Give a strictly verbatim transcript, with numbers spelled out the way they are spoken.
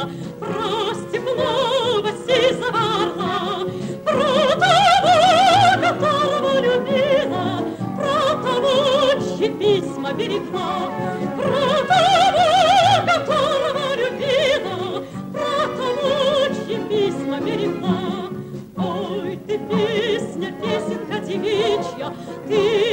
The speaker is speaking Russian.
любила, про степного сизого орла, про того, которого любила, про того, чьи письма берегла, про того, которого любила, про того, чьи письма берегла. Ой, ты песня, песенка девичья, ты